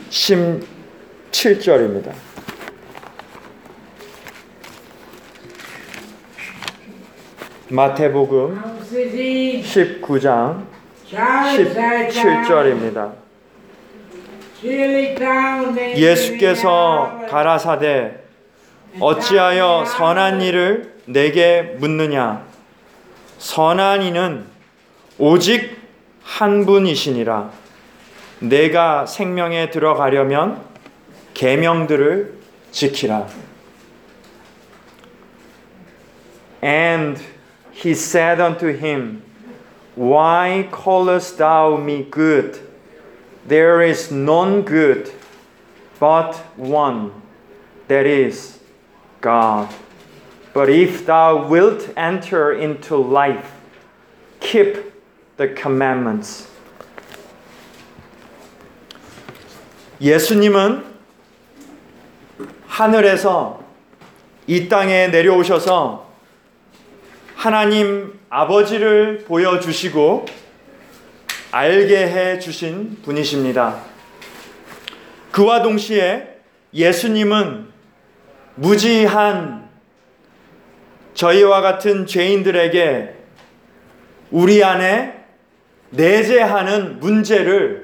17절입니다. 마태복음 19장 17절입니다. 예수께서 가라사대 어찌하여 선한 일을 내게 묻느냐? 선한 이는 오직 한 분이시니라. 내가 생명에 들어가려면 계명들을 지키라. And he said unto him, Why callest thou me good? There is none good but one, that is God. But if thou wilt enter into life, keep the commandments. 예수님은 하늘에서 이 땅에 내려오셔서 하나님 아버지를 보여주시고 알게 해주신 분이십니다. 그와 동시에 예수님은 무지한 저희와 같은 죄인들에게 우리 안에 내재하는 문제를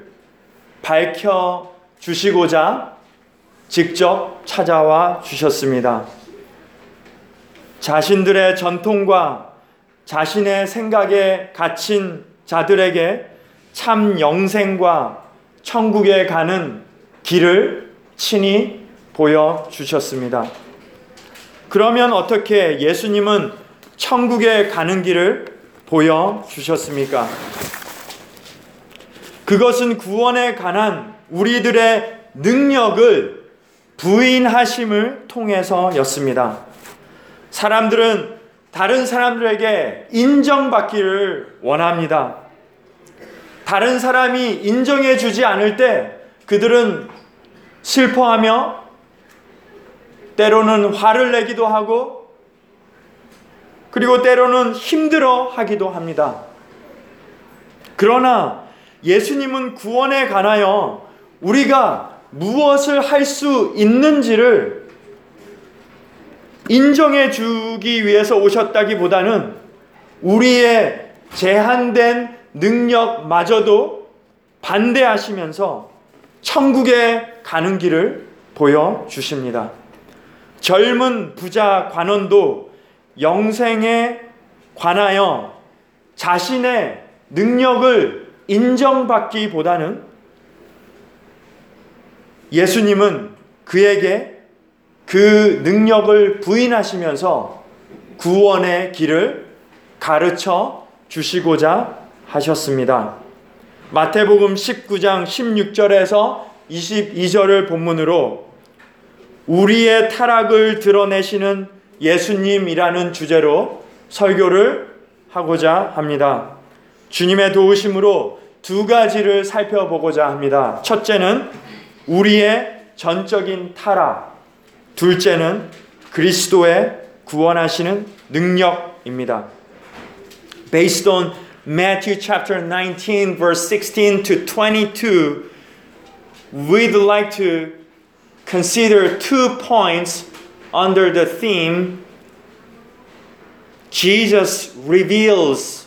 밝혀주시고자 직접 찾아와 주셨습니다. 자신들의 전통과 자신의 생각에 갇힌 자들에게 참 영생과 천국에 가는 길을 친히 보여주셨습니다. 그러면 어떻게 예수님은 천국에 가는 길을 보여주셨습니까? 그것은 구원에 관한 우리들의 능력을 부인하심을 통해서였습니다. 사람들은 다른 사람들에게 인정받기를 원합니다. 다른 사람이 인정해 주지 않을 때 그들은 슬퍼하며 때로는 화를 내기도 하고 그리고 때로는 힘들어 하기도 합니다. 그러나 예수님은 구원에 관하여 우리가 무엇을 할 수 있는지를 인정해 주기 위해서 오셨다기보다는 우리의 제한된 능력마저도 반대하시면서 천국에 가는 길을 보여주십니다. 젊은 부자 관원도 영생에 관하여 자신의 능력을 인정받기보다는 예수님은 그에게 그 능력을 부인하시면서 구원의 길을 가르쳐 주시고자 하셨습니다. 마태복음 19장 16절에서 22절을 본문으로 우리의 타락을 드러내시는 예수님이라는 주제로 설교를 하고자 합니다. 주님의 도우심으로 두 가지를 살펴보고자 합니다. 첫째는 우리의 전적인 타락, 둘째는 그리스도의 구원하시는 능력입니다. Based on Matthew chapter 19 verse 16 to 22, we'd like to consider 2 points under the theme Jesus reveals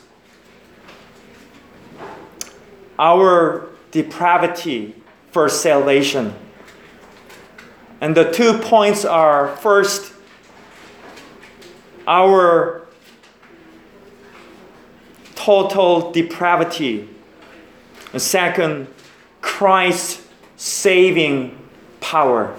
our depravity for salvation. And the 2 points are, first, our total depravity. And second, Christ's saving power.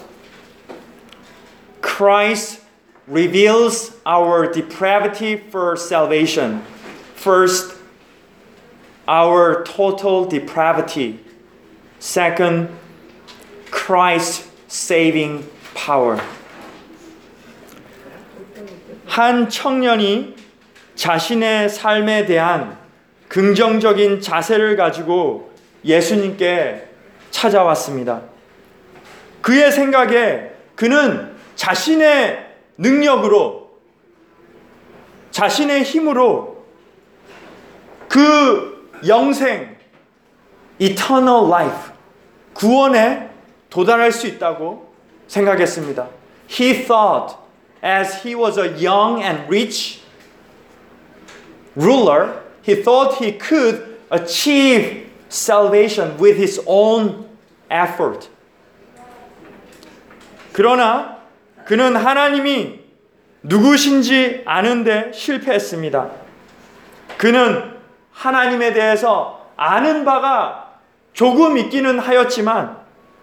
Christ reveals our depravity for salvation. First, our total depravity. Second, Christ's saving power. 한 청년이 자신의 삶에 대한 긍정적인 자세를 가지고 예수님께 찾아왔습니다. 그의 생각에 그는 자신의 능력으로, 자신의 힘으로 그 영생, eternal life, 구원의 도달할 수 있다고 생각했습니다. He thought as he was a young and rich ruler, he thought he could achieve salvation with his own effort. 그러나 그는 하나님이 누구신지 아는데 실패했습니다. 그는 하나님에 대해서 아는 바가 조금 있기는 하였지만,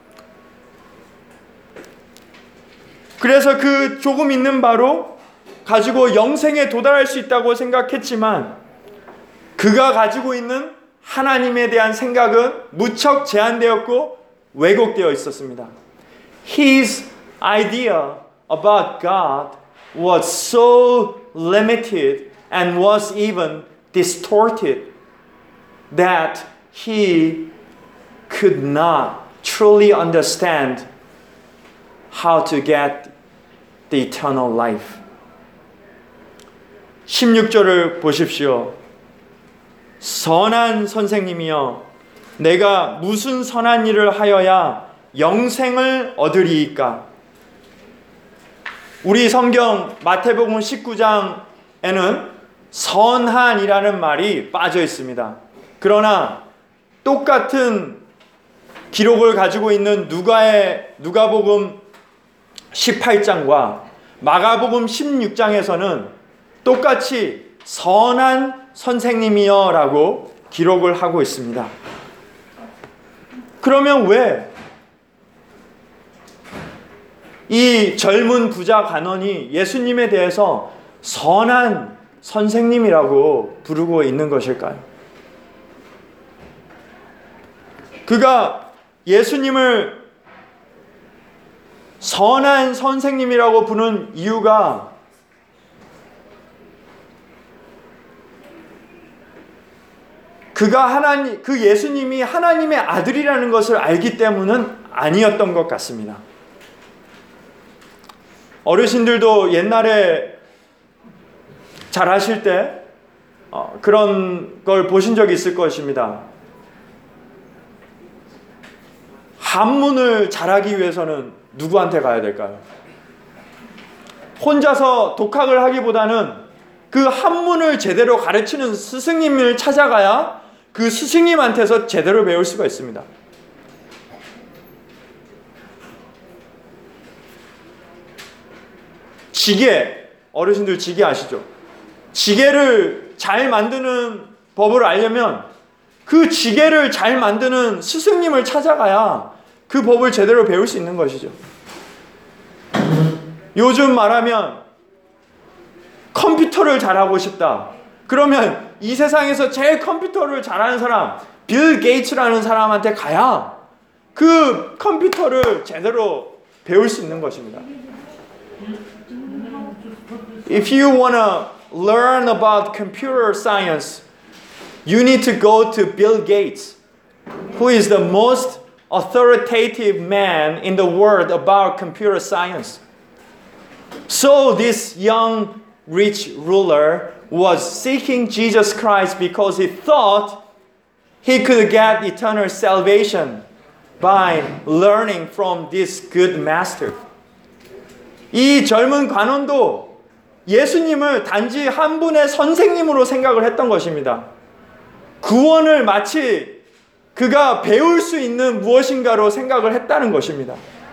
그래서 그 조금 있는 바로 가지고 영생에 도달할 수 있다고 생각했지만, 그가 가지고 있는 하나님에 대한 생각은 무척 제한되었고 왜곡되어 있었습니다. His idea about God was so limited and was even distorted that he could not truly understand how to get the eternal life. 16절을 보십시오. 선한 선생님이여, 내가 무슨 선한 일을 하여야 영생을 얻으리이까? 우리 성경 마태복음 19장에는 선한이라는 말이 빠져 있습니다. 그러나 똑같은 기록을 가지고 있는 누가복음 18장과 마가복음 16장에서는 똑같이 선한 선생님이여 라고 기록을 하고 있습니다. 그러면 왜 이 젊은 부자 간원이 예수님에 대해서 선한 선생님이라고 부르고 있는 것일까요? 그가 예수님을 선한 선생님이라고 부르는 이유가 그 예수님이 하나님의 아들이라는 것을 알기 때문은 아니었던 것 같습니다. 어르신들도 옛날에 잘 하실 때 그런 걸 보신 적이 있을 것입니다. 한문을 잘하기 위해서는 누구한테 가야 될까요? 혼자서 독학을 하기보다는 그 한문을 제대로 가르치는 스승님을 찾아가야 그 스승님한테서 제대로 배울 수가 있습니다. 지게, 어르신들 지게 아시죠? 지게를 잘 만드는 법을 알려면 그 지게를 잘 만드는 스승님을 찾아가야 그 법을 제대로 배울 수 있는 것이죠. 요즘 말하면 컴퓨터를 잘하고 싶다. 그러면 이 세상에서 제일 컴퓨터를 잘하는 사람, 빌 게이츠라는 사람한테 가야 그 컴퓨터를 제대로 배울 수 있는 것입니다. If you want to learn about computer science, you need to go to Bill Gates, who is the most authoritative man in the world about computer science. So this young rich ruler was seeking Jesus Christ because he thought he could get eternal salvation by learning from this good master. 이 젊은 관원도 예수님을 단지 한 분의 선생님으로 생각을 했던 것입니다. 구원을 마치 그가 배울 수 있는 무엇인가로 생각을 했다는 것입니다.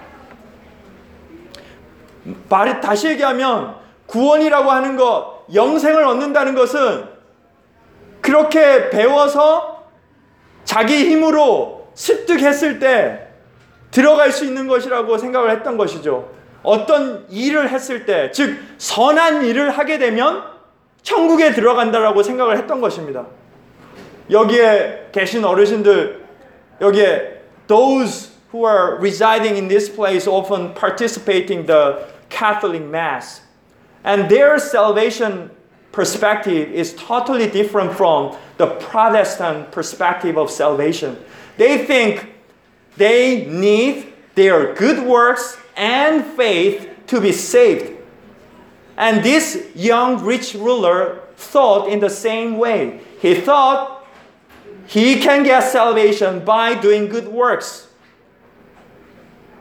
다시 얘기하면 구원이라고 하는 것, 영생을 얻는다는 것은 그렇게 배워서 자기 힘으로 습득했을 때 들어갈 수 있는 것이라고 생각을 했던 것이죠. 어떤 일을 했을 때, 즉 선한 일을 하게 되면 천국에 들어간다라고 생각을 했던 것입니다. 여기에 계신 어르신들, 여기에 those who are residing in this place often participating the Catholic Mass, and their salvation perspective is totally different from the Protestant perspective of salvation. They think they need their good works and faith to be saved. And this young rich ruler thought in the same way. He thought he can get salvation by doing good works.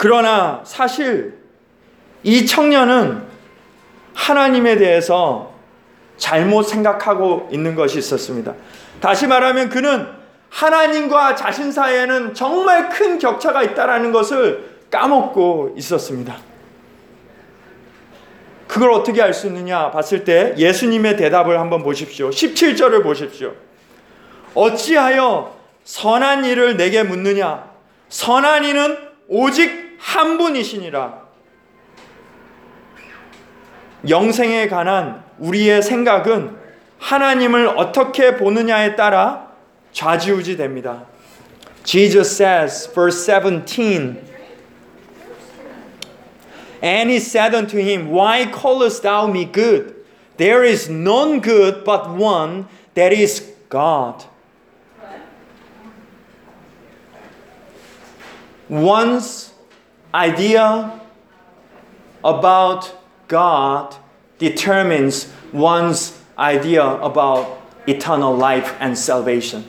그러나 사실 이 청년은 하나님에 대해서 잘못 생각하고 있는 것이 있었습니다. 다시 말하면 그는 하나님과 자신 사이에는 정말 큰 격차가 있다는 것을 까먹고 있었습니다. 그걸 어떻게 알 수 있느냐 봤을 때 예수님의 대답을 한번 보십시오. 17절을 보십시오. 어찌하여 선한 일을 내게 묻느냐? 선한 이는 오직 한 분이시니라. 영생에 관한 우리의 생각은 하나님을 어떻게 보느냐에 따라 좌지우지됩니다. Jesus says, verse 17, And he said unto him, Why callest thou me good? There is none good but one, that is God. One's idea about God determines one's idea about eternal life and salvation.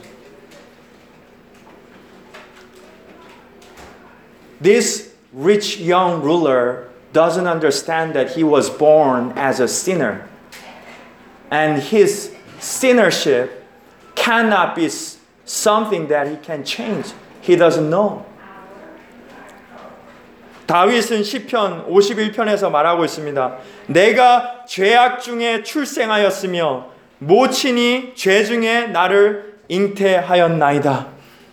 This rich young ruler doesn't understand that he was born as a sinner. And his sinnership cannot be something that he can change. He doesn't know. 다윗은 시편 51편에서 말하고 있습니다. 내가 죄악 중에 출생하였으며 모친이 죄 중에 나를 잉태하였나이다.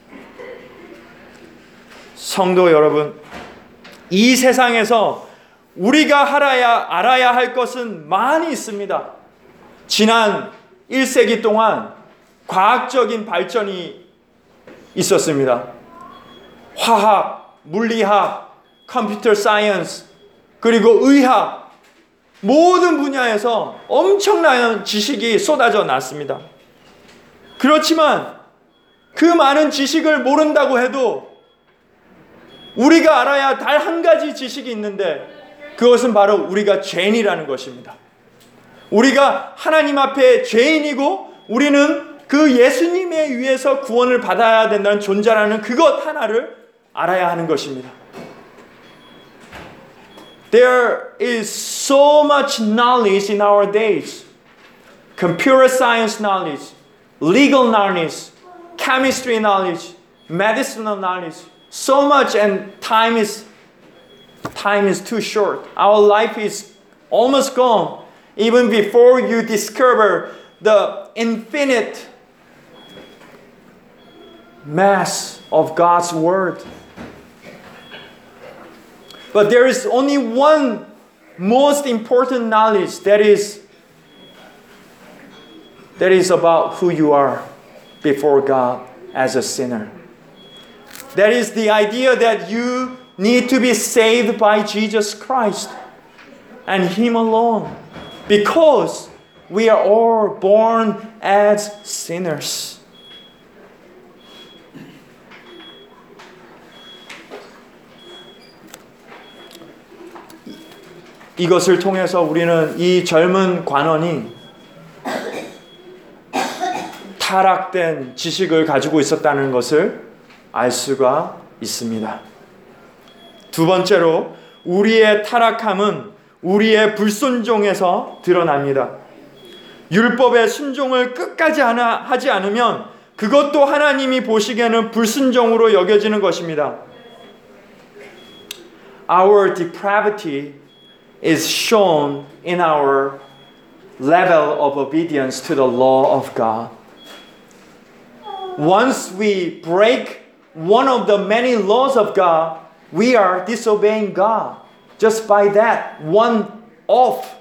성도 여러분, 이 세상에서 우리가 알아야 할 것은 많이 있습니다. 지난 1세기 동안 과학적인 발전이 있었습니다. 화학, 물리학, 컴퓨터 사이언스, 그리고 의학, 모든 분야에서 엄청난 지식이 쏟아져 났습니다. 그렇지만 그 많은 지식을 모른다고 해도 우리가 알아야 단 한 가지 지식이 있는데 그것은 바로 우리가 죄인이라는 것입니다. 우리가 하나님 앞에 죄인이고 우리는 그 예수님에 의해서 구원을 받아야 된다는 존재라는 그것 하나를 알아야 하는 것입니다. There is so much knowledge in our days. Computer science knowledge, legal knowledge, chemistry knowledge, medicinal knowledge. So much, and time is too short. Our life is almost gone even before you discover the infinite mass of God's word. But there is only one most important knowledge that is about who you are before God as a sinner. That is the idea that you need to be saved by Jesus Christ and Him alone, because we are all born as sinners. 이것을 통해서 우리는 이 젊은 관원이 타락된 지식을 가지고 있었다는 것을 알 수가 있습니다. 두 번째로 우리의 타락함은 우리의 불순종에서 드러납니다. 율법의 순종을 끝까지 하지 않으면 그것도 하나님이 보시기에는 불순종으로 여겨지는 것입니다. Our depravity is shown in our level of obedience to the law of God. Once we break one of the many laws of God, we are disobeying God. Just by that one off.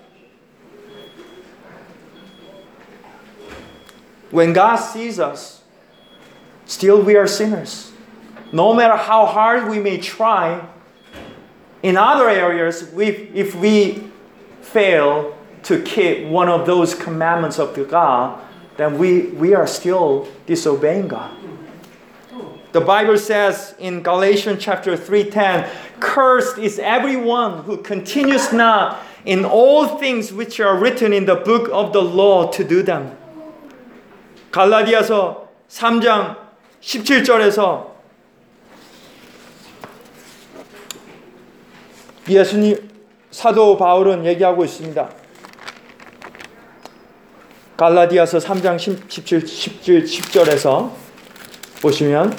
When God sees us, still we are sinners. No matter how hard we may try, in other areas, if we fail to keep one of those commandments of God, then we are still disobeying God. The Bible says in Galatians chapter 3:10, "Cursed is everyone who continues not in all things which are written in the book of the law to do them." 갈라디아서 3장 17절에서 예수님 사도 바울은 얘기하고 있습니다. 갈라디아서 3장 10절에서 보시면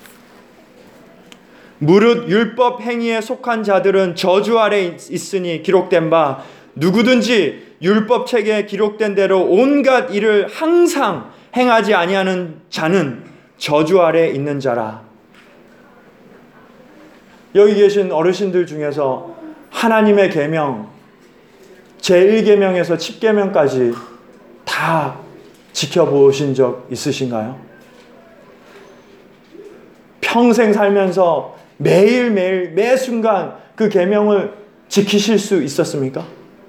무릇 율법 행위에 속한 자들은 저주 아래 있으니 기록된 바 누구든지 율법 책에 기록된 대로 온갖 일을 항상 행하지 아니하는 자는 저주 아래 있는 자라. 여기 계신 어르신들 중에서 하나님의 계명 제1계명에서 10계명까지 다 지켜보신 적 있으신가요? 평생 살면서 매일매일 매 순간 그 계명을 지키실 수 있었습니까?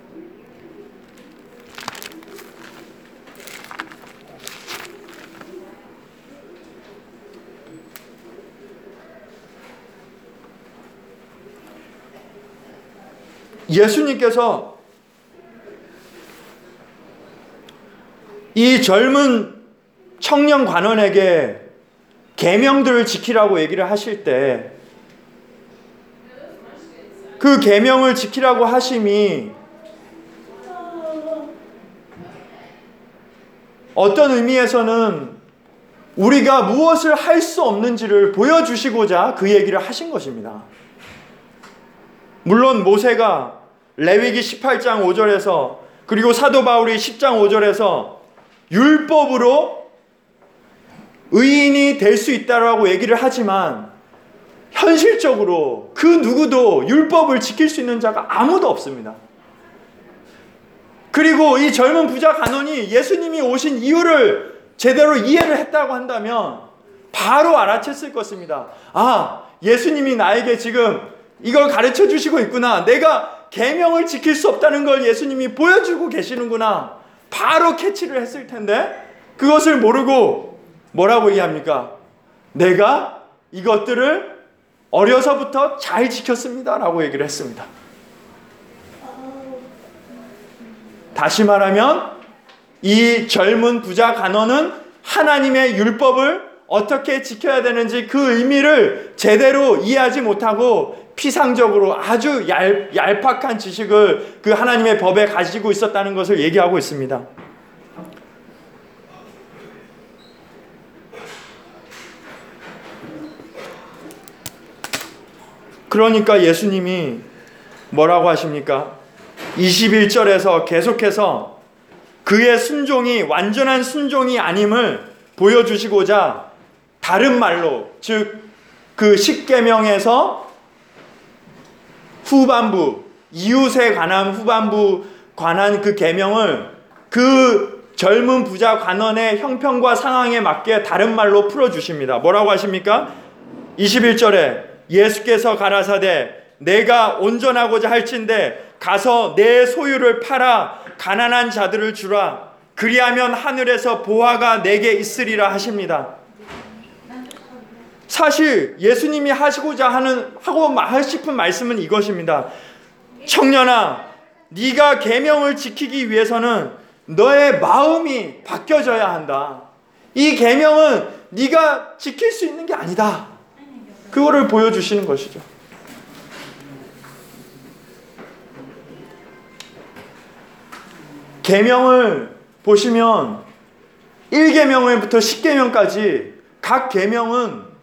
예수님께서 이 젊은 청년 관원에게 계명들을 지키라고 얘기를 하실 때 그 계명을 지키라고 하심이 어떤 의미에서는 우리가 무엇을 할 수 없는지를 보여주시고자 그 얘기를 하신 것입니다. 물론 모세가 레위기 18장 5절에서 그리고 사도 바울이 10장 5절에서 율법으로 의인이 될 수 있다라고 얘기를 하지만 현실적으로 그 누구도 율법을 지킬 수 있는 자가 아무도 없습니다. 그리고 이 젊은 부자 간원이 예수님이 오신 이유를 제대로 이해를 했다고 한다면 바로 알아챘을 것입니다. 아, 예수님이 나에게 지금 이걸 가르쳐 주시고 있구나. 내가 계명을 지킬 수 없다는 걸 예수님이 보여주고 계시는구나. 바로 캐치를 했을 텐데 그것을 모르고 뭐라고 얘기합니까? 내가 이것들을 어려서부터 잘 지켰습니다 라고 얘기를 했습니다. 다시 말하면 이 젊은 부자 간원은 하나님의 율법을 어떻게 지켜야 되는지 그 의미를 제대로 이해하지 못하고 피상적으로 아주 얄팍한 지식을 그 하나님의 법에 가지고 있었다는 것을 얘기하고 있습니다. 그러니까 예수님이 뭐라고 하십니까? 21절에서 계속해서 그의 순종이 완전한 순종이 아님을 보여주시고자 다른 말로, 즉 그 십계명에서 후반부, 이웃에 관한 후반부 관한 그 계명을 그 젊은 부자 관원의 형편과 상황에 맞게 다른 말로 풀어주십니다. 뭐라고 하십니까? 21절에 예수께서 가라사대 내가 온전하고자 할진대 가서 내 소유를 팔아 가난한 자들을 주라. 그리하면 하늘에서 보화가 내게 있으리라 하십니다. 사실 예수님이 하시고자 하고 싶은 말씀은 이것입니다. 청년아, 네가 계명을 지키기 위해서는 너의 마음이 바뀌어져야 한다. 이 계명은 네가 지킬 수 있는 게 아니다. 그거를 보여주시는 것이죠. 계명을 보시면 1계명부터 10계명까지 각 계명은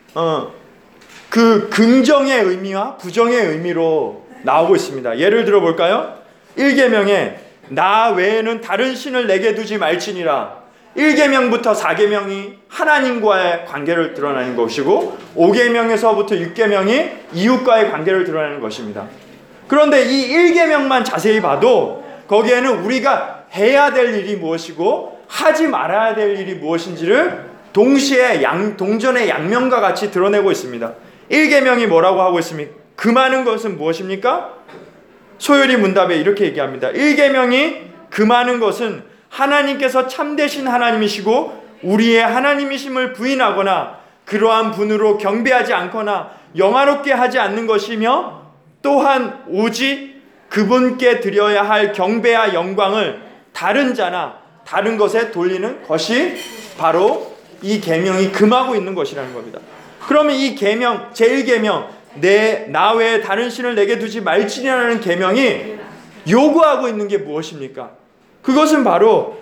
그 긍정의 의미와 부정의 의미로 나오고 있습니다. 예를 들어 볼까요? 1계명에 나 외에는 다른 신을 내게 두지 말지니라. 1계명부터 4계명이 하나님과의 관계를 드러내는 것이고 5계명에서부터 6계명이 이웃과의 관계를 드러내는 것입니다. 그런데 이 1계명만 자세히 봐도 거기에는 우리가 해야 될 일이 무엇이고 하지 말아야 될 일이 무엇인지를 동시에 동전의 양면과 같이 드러내고 있습니다. 1계명이 뭐라고 하고 있습니까? 그 많은 것은 무엇입니까? 소율이 문답에 이렇게 얘기합니다. 1계명이 그 많은 것은 하나님께서 참되신 하나님이시고 우리의 하나님이심을 부인하거나 그러한 분으로 경배하지 않거나 영화롭게 하지 않는 것이며 또한 오직 그분께 드려야 할 경배와 영광을 다른 자나 다른 것에 돌리는 것이 바로 이 계명이 금하고 있는 것이라는 겁니다. 그러면 이 계명, 제1계명 나 외에 다른 신을 내게 두지 말지니라는 계명이 요구하고 있는 게 무엇입니까? 그것은 바로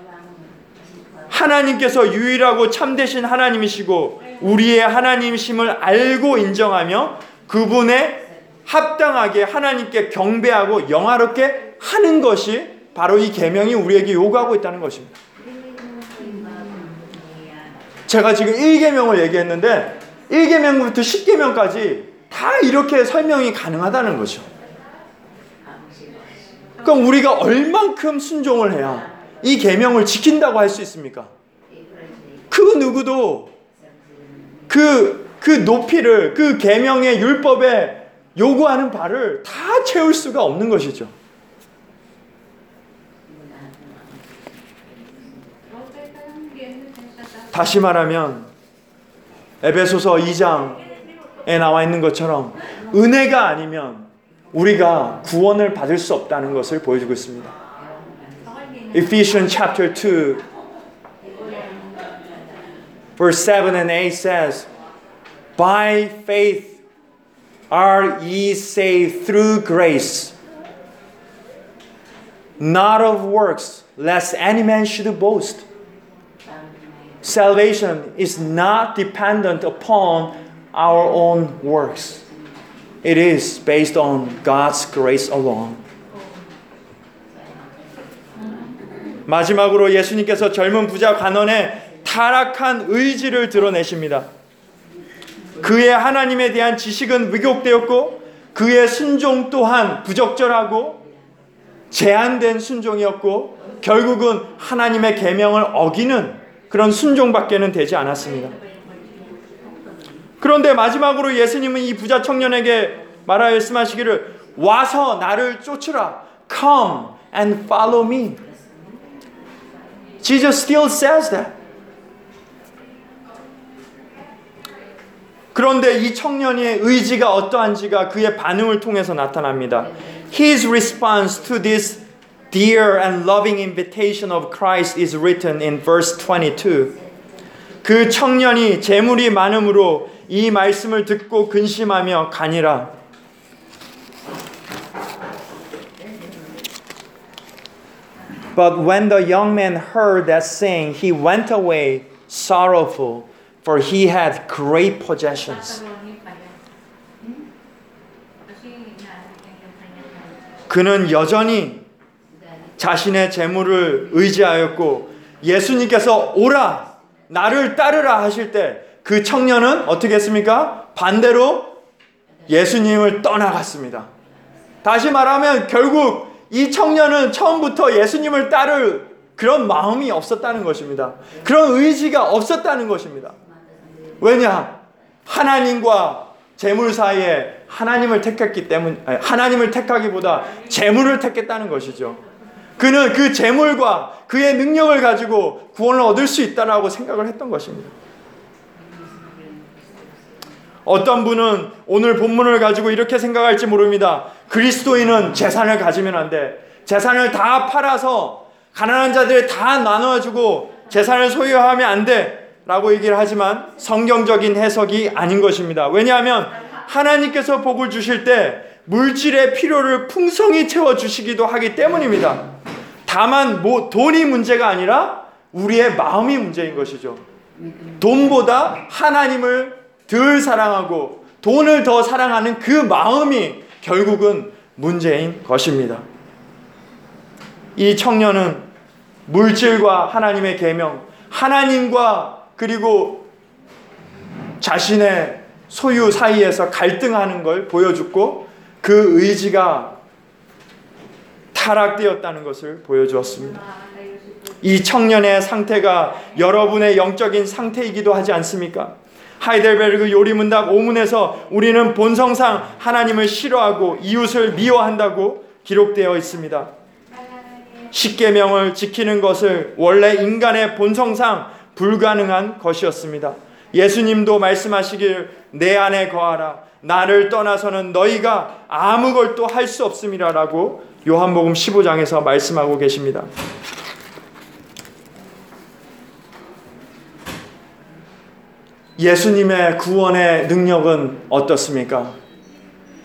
하나님께서 유일하고 참되신 하나님이시고 우리의 하나님이심을 알고 인정하며 그분의 합당하게 하나님께 경배하고 영화롭게 하는 것이 바로 이 계명이 우리에게 요구하고 있다는 것입니다. 제가 지금 1계명을 얘기했는데 1계명부터 10계명까지 다 이렇게 설명이 가능하다는 거죠. 그럼 우리가 얼만큼 순종을 해야 이 계명을 지킨다고 할 수 있습니까? 그 누구도 그 높이를 그 계명의 율법에 요구하는 바를 다 채울 수가 없는 것이죠. 다시 말하면 에베소서 2장에 나와 있는 것처럼 은혜가 아니면 우리가 구원을 받을 수 없다는 것을 보여주고 있습니다. Ephesians chapter 2 verse 7 and 8 says, By faith are ye saved through grace, not of works, lest any man should boast. Salvation is not dependent upon our own works. It is based on God's grace alone. 마지막으로 예수님께서 젊은 부자 관원의 타락한 의지를 드러내십니다. 그의 하나님에 대한 지식은 왜곡되었고 그의 순종 또한 부적절하고 제한된 순종이었고 결국은 하나님의 계명을 어기는 그런 순종밖에는 되지 않았습니다. 그런데 마지막으로 예수님은 이 부자 청년에게 말씀하시기를 와서 나를 쫓으라. Come and follow me. Jesus still says that. 그런데 이 청년의 의지가 어떠한지가 그의 반응을 통해서 나타납니다. His response to this dear and loving invitation of Christ is written in verse 22. 그 청년이 재물이 많음으로 이 말씀을 듣고 근심하며 가니라. But when the young man heard that saying, he went away sorrowful, for he had great possessions. 그는 여전히 자신의 재물을 의지하였고 예수님께서 오라 나를 따르라 하실 때 그 청년은 어떻게 했습니까? 반대로 예수님을 떠나갔습니다. 다시 말하면 결국 이 청년은 처음부터 예수님을 따를 그런 마음이 없었다는 것입니다. 그런 의지가 없었다는 것입니다. 왜냐? 하나님과 재물 사이에 하나님을 택했기 때문에 하나님을 택하기보다 재물을 택했다는 것이죠. 그는 그 재물과 그의 능력을 가지고 구원을 얻을 수 있다라고 생각을 했던 것입니다. 어떤 분은 오늘 본문을 가지고 이렇게 생각할지 모릅니다. 그리스도인은 재산을 가지면 안 돼. 재산을 다 팔아서 가난한 자들에 다 나눠주고 재산을 소유하면 안 돼 라고 얘기를 하지만 성경적인 해석이 아닌 것입니다. 왜냐하면 하나님께서 복을 주실 때 물질의 필요를 풍성히 채워주시기도 하기 때문입니다. 다만 돈이 문제가 아니라 우리의 마음이 문제인 것이죠. 돈보다 하나님을 덜 사랑하고 돈을 더 사랑하는 그 마음이 결국은 문제인 것입니다. 이 청년은 물질과 하나님의 계명, 하나님과 그리고 자신의 소유 사이에서 갈등하는 걸 보여줬고 그 의지가 타락되었다는 것을 보여주었습니다. 이 청년의 상태가 여러분의 영적인 상태이기도 하지 않습니까? 하이델베르그 요리문답 5문에서 우리는 본성상 하나님을 싫어하고 이웃을 미워한다고 기록되어 있습니다. 십계명을 지키는 것을 원래 인간의 본성상 불가능한 것이었습니다. 예수님도 말씀하시길 내 안에 거하라 나를 떠나서는 너희가 아무것도 할 수 없음이라라고 요한복음 15장에서 말씀하고 계십니다. 예수님의 구원의 능력은 어떻습니까?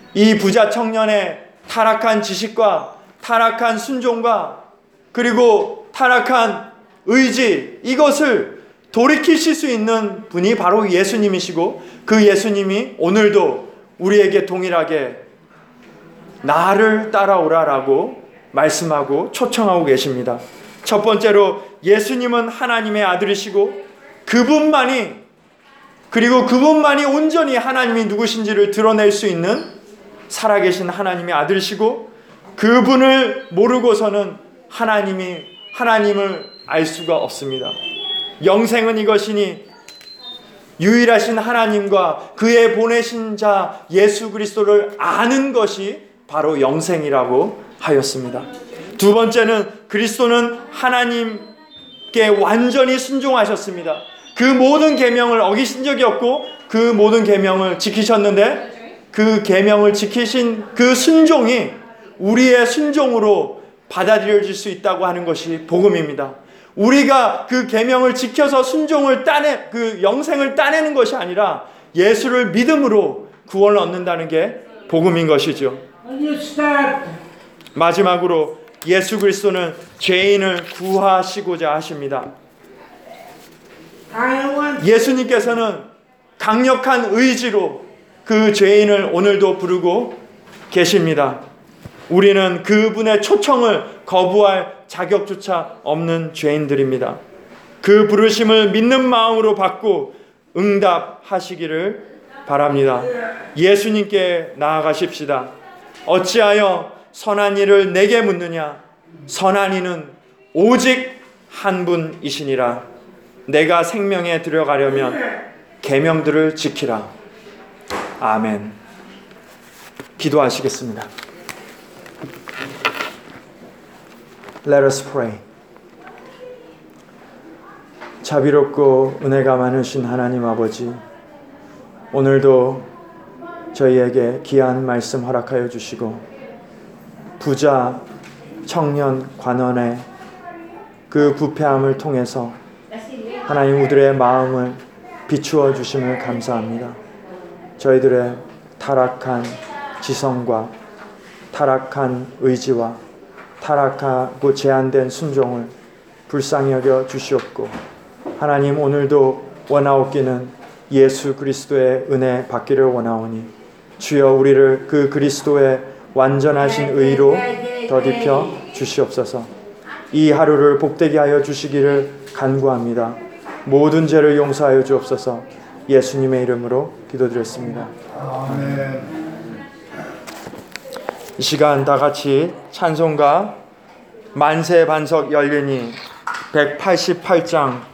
이 부자 청년의 타락한 지식과 타락한 순종과 그리고 타락한 의지, 이것을 돌이키실 수 있는 분이 바로 예수님이시고, 그 예수님이 오늘도 우리에게 동일하게 나를 따라오라라고 말씀하고 초청하고 계십니다. 첫 번째로 예수님은 하나님의 아들이시고 그분만이 온전히 하나님이 누구신지를 드러낼 수 있는 살아계신 하나님의 아들이시고, 그분을 모르고서는 하나님을 알 수가 없습니다. 영생은 이것이니 유일하신 하나님과 그의 보내신 자 예수 그리스도를 아는 것이 바로 영생이라고 하였습니다. 두 번째는 그리스도는 하나님께 완전히 순종하셨습니다. 그 모든 계명을 어기신 적이 없고 그 모든 계명을 지키셨는데, 그 계명을 지키신 그 순종이 우리의 순종으로 받아들여질 수 있다고 하는 것이 복음입니다. 우리가 그 계명을 지켜서 순종을 그 영생을 따내는 것이 아니라 예수를 믿음으로 구원을 얻는다는 게 복음인 것이죠. 마지막으로 예수 그리스도는 죄인을 구하시고자 하십니다. 예수님께서는 강력한 의지로 그 죄인을 오늘도 부르고 계십니다. 우리는 그분의 초청을 거부할 자격조차 없는 죄인들입니다. 그 부르심을 믿는 마음으로 받고 응답하시기를 바랍니다. 예수님께 나아가십시다. 어찌하여 선한 일을 내게 묻느냐? 선한 이는 오직 한 분이시니라. 내가 생명에 들어가려면 계명들을 지키라. 아멘. 기도하시겠습니다. Let us pray. 자비롭고 은혜가 많으신 하나님 아버지, 오늘도 저희에게 귀한 말씀 허락하여 주시고, 부자 청년 관원의 그 부패함을 통해서 하나님 우리의 마음을 비추어 주심을 감사합니다. 저희들의 타락한 지성과 타락한 의지와 타락하고 제한된 순종을 불쌍히 여겨 주시옵고, 하나님 오늘도 원하옵기는 예수 그리스도의 은혜 받기를 원하오니 주여 우리를 그 그리스도의 완전하신 의로 더딥혀 주시옵소서. 이 하루를 복되게 하여 주시기를 간구합니다. 모든 죄를 용서하여 주옵소서. 예수님의 이름으로 기도드렸습니다. 아멘. 이 시간 다 같이 찬송가 만세 반석 열리니 188장